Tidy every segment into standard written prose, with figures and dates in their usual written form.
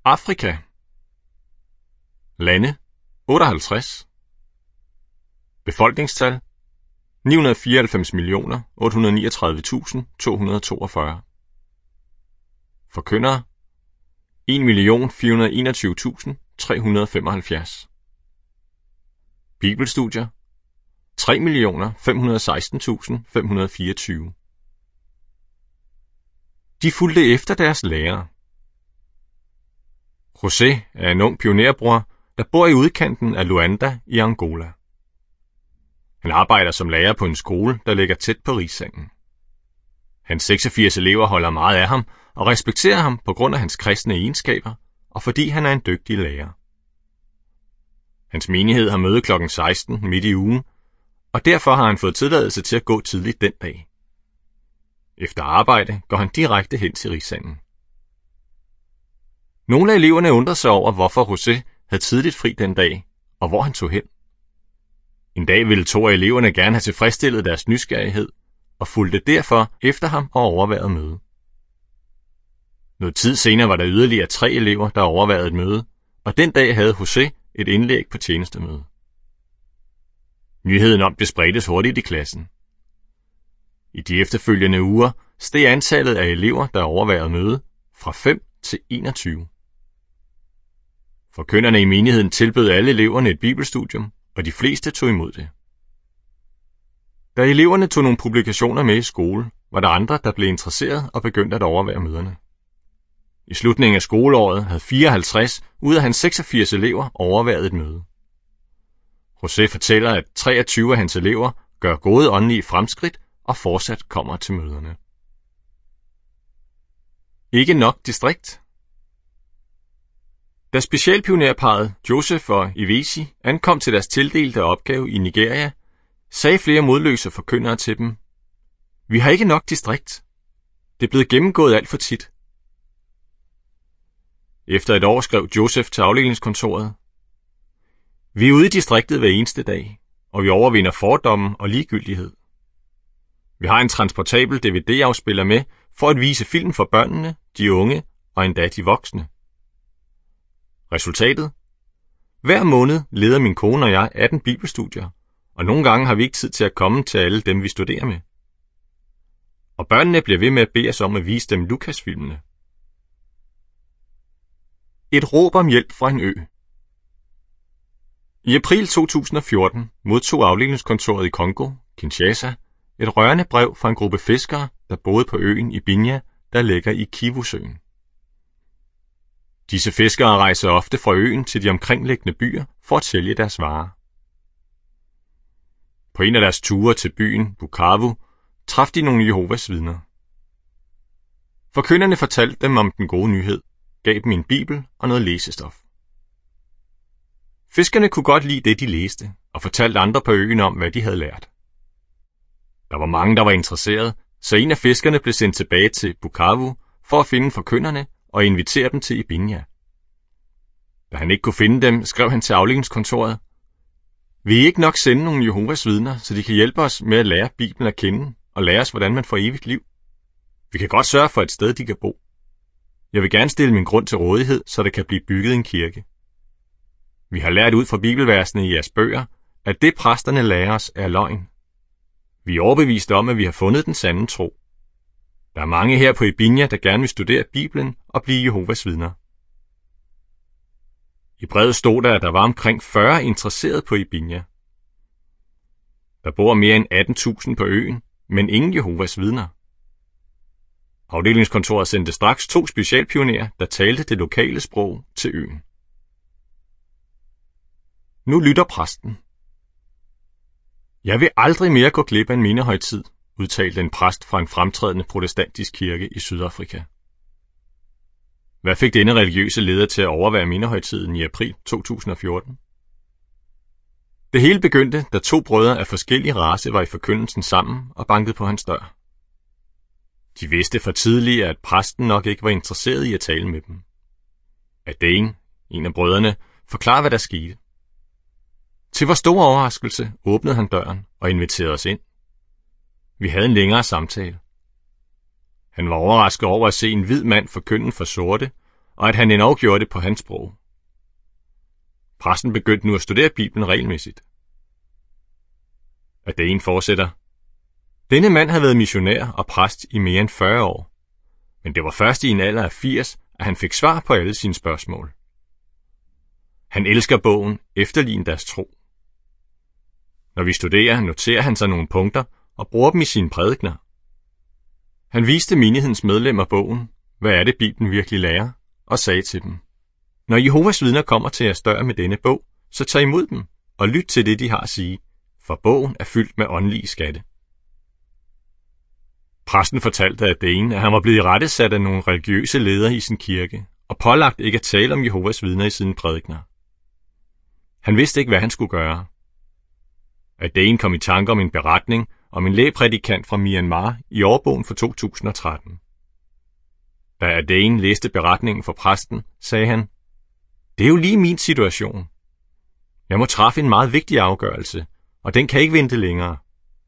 Afrika. Lande 58. Befolkningstal 994.839.242. Forkyndere 1.421.375. Bibelstudier 3.516.524. De fulgte efter deres lærere. José er en ung pionerbror, der bor i udkanten af Luanda i Angola. Han arbejder som lærer på en skole, der ligger tæt på Rigssengen. Hans 86 elever holder meget af ham og respekterer ham på grund af hans kristne egenskaber, og fordi han er en dygtig lærer. Hans menighed har møde kl. 16 midt i ugen, og derfor har han fået tilladelse til at gå tidligt den dag. Efter arbejde går han direkte hen til Rigssengen. Nogle af eleverne undrede sig over, hvorfor José havde tidligt fri den dag, og hvor han tog hen. En dag ville 2 af eleverne gerne have tilfredsstillet deres nysgerrighed, og fulgte derfor efter ham og overværede møde. Noget tid senere var der yderligere 3 elever, der overværede et møde, og den dag havde José et indlæg på tjenestemøde. Nyheden om det spredtes hurtigt i klassen. I de efterfølgende uger steg antallet af elever, der overværede møde, fra 5 til 21. Forkynderne i menigheden tilbød alle eleverne et bibelstudium, og de fleste tog imod det. Da eleverne tog nogle publikationer med i skole, var der andre, der blev interesseret og begyndte at overvære møderne. I slutningen af skoleåret havde 54 ud af hans 86 elever overværet et møde. José fortæller, at 23 af hans elever gør gode åndelige fremskridt og fortsat kommer til møderne. Ikke nok distrikt. Da specialpionerparret Joseph og Ivesi ankom til deres tildelte opgave i Nigeria, sagde flere modløse forkyndere til dem: "Vi har ikke nok distrikt. Det er blevet gennemgået alt for tit." Efter et år skrev Joseph til afdelingskontoret: "Vi er ude i distriktet hver eneste dag, og vi overvinder fordomme og ligegyldighed. Vi har en transportabel DVD-afspiller med for at vise film for børnene, de unge og endda de voksne. Resultatet? Hver måned leder min kone og jeg 18 bibelstudier, og nogle gange har vi ikke tid til at komme til alle dem, vi studerer med. Og børnene bliver ved med at bede os om at vise dem Lukas-filmene." Et råb om hjælp fra en ø. I april 2014 modtog afdelingskontoret i Kongo, Kinshasa, et rørende brev fra en gruppe fiskere, der boede på øen Ibinya, der ligger i Kivusøen. Disse fiskere rejser ofte fra øen til de omkringliggende byer for at sælge deres varer. På en af deres ture til byen Bukavu traf de nogle Jehovas vidner. Forkynderne fortalte dem om den gode nyhed, gav dem en bibel og noget læsestof. Fiskerne kunne godt lide det, de læste, og fortalte andre på øen om, hvad de havde lært. Der var mange, der var interesserede, så en af fiskerne blev sendt tilbage til Bukavu for at finde forkynderne og invitere dem til Ibinya. Da han ikke kunne finde dem, skrev han til afdelingskontoret: "Vil I ikke nok sende nogle Jehovas vidner, så de kan hjælpe os med at lære Bibelen at kende og lære os, hvordan man får evigt liv? Vi kan godt sørge for et sted, de kan bo. Jeg vil gerne stille min grund til rådighed, så der kan blive bygget en kirke. Vi har lært ud fra bibelversene i jeres bøger, at det præsterne lærer os er løgn. Vi er overbeviste om, at vi har fundet den sande tro. Der er mange her på Ibinya, der gerne vil studere Bibelen og blive Jehovas vidner." I brevet stod der, at der var omkring 40 interesserede på Ibinya. Der bor mere end 18.000 på øen, men ingen Jehovas vidner. Afdelingskontoret sendte straks 2 specialpionerer, der talte det lokale sprog, til øen. Nu lytter præsten. "Jeg vil aldrig mere gå glip af en mindehøjtid", udtalte en præst fra en fremtrædende protestantisk kirke i Sydafrika. Hvad fik denne religiøse leder til at overvære mindehøjtiden i april 2014? Det hele begyndte, da 2 brødre af forskellige race var i forkyndelsen sammen og bankede på hans dør. De vidste for tidligt, at præsten nok ikke var interesseret i at tale med dem. Adane, en af brødrene, forklarede, hvad der skete. Til vores store overraskelse åbnede han døren og inviterede os ind. Vi havde en længere samtale. Han var overrasket over at se en hvid mand forkynde for sorte, og at han endnu gjorde det på hans sprog. Præsten begyndte nu at studere Bibelen regelmæssigt. Adain fortsætter. Denne mand havde været missionær og præst i mere end 40 år, men det var først i en alder af 80, at han fik svar på alle sine spørgsmål. Han elsker bogen Efterlign deres tro. Når vi studerer, noterer han sig nogle punkter og bruger dem i sine prædikener. Han viste menighedens medlemmer bogen, hvad er det Bibelen virkelig lærer, og sagde til dem: Når Jehovas vidner kommer til jeres dør med denne bog, så tag imod dem og lyt til det, de har at sige, for bogen er fyldt med åndelige skatte. Præsten fortalte Adain, at han var blevet irettesat af nogle religiøse ledere i sin kirke, og pålagt ikke at tale om Jehovas vidner i sine prædikener. Han vidste ikke, hvad han skulle gøre. Adain kom i tanke om en beretning om en lægprædikant fra Myanmar i årbogen for 2013. Da Adain læste beretningen for præsten, sagde han: Det er jo lige min situation. Jeg må træffe en meget vigtig afgørelse, og den kan ikke vente længere.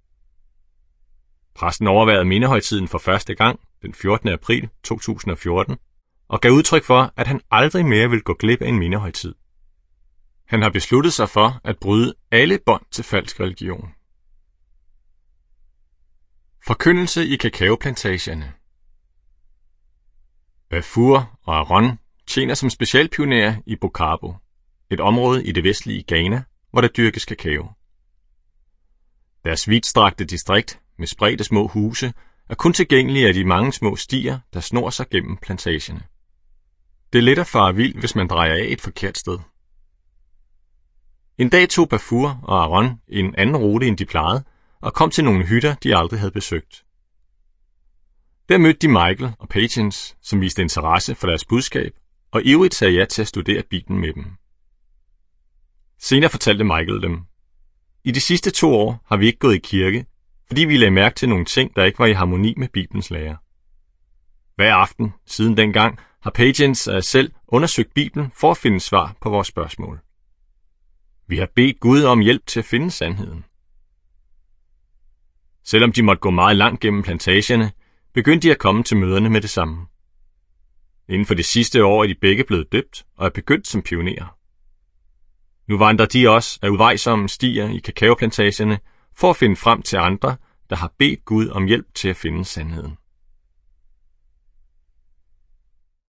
Præsten overværede mindehøjtiden for første gang den 14. april 2014 og gav udtryk for, at han aldrig mere vil gå glip af en mindehøjtid. Han har besluttet sig for at bryde alle bånd til falsk religion. Forkyndelse i kakaoplantagerne. Bafur og Aron tjener som specialpionerer i Bukavu, et område i det vestlige Ghana, hvor der dyrkes kakao. Deres vidtstrakte distrikt med spredte små huse er kun tilgængelige af de mange små stier, der snor sig gennem plantagerne. Det er let at fare vild, hvis man drejer af et forkert sted. En dag tog Bafur og Aron en anden rute, end de plejede, og kom til nogle hytter, de aldrig havde besøgt. Der mødte de Michael og Patience, som viste interesse for deres budskab, og ivrigt sagde ja til at studere Bibelen med dem. Senere fortalte Michael dem: I de sidste 2 år har vi ikke gået i kirke, fordi vi lagde mærke til nogle ting, der ikke var i harmoni med Bibelens lære. Hver aften siden dengang har Patience selv undersøgt Bibelen for at finde svar på vores spørgsmål. Vi har bedt Gud om hjælp til at finde sandheden. Selvom de måtte gå meget langt gennem plantagerne, begyndte de at komme til møderne med det samme. Inden for det sidste år er de begge blevet døbt og er begyndt som pionerer. Nu vandrer de også af uvejsomme stier i kakaoplantagerne for at finde frem til andre, der har bedt Gud om hjælp til at finde sandheden.